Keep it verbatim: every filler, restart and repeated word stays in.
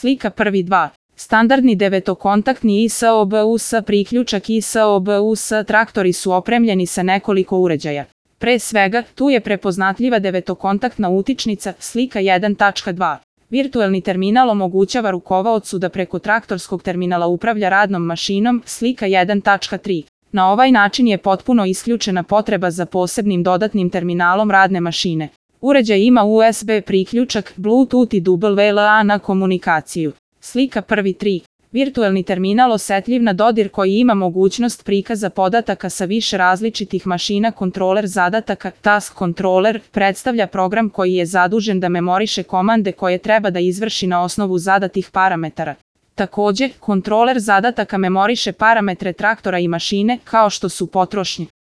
Slika prvi dva. Standardni devetokontaktni I S O B U S priključak I S O B U S traktori su opremljeni sa nekoliko uređaja. Pre svega, tu je prepoznatljiva devetokontaktna utičnica, slika jedan tačka dva. Virtuelni terminal omogućava rukovaocu da preko traktorskog terminala upravlja radnom mašinom, slika jedan tačka tri. Na ovaj način je potpuno isključena potreba za posebnim dodatnim terminalom radne mašine. Uređaj ima U S B priključak, Bluetooth i W L A N komunikaciju. Slika prvi tri. Virtuelni terminal osetljiv na dodir koji ima mogućnost prikaza podataka sa više različitih mašina. Kontroler zadataka, Task Controller, predstavlja program koji je zadužen da memoriše komande koje treba da izvrši na osnovu zadatih parametara. Takođe, kontroler zadataka memoriše parametre traktora i mašine, kao što su potrošnje,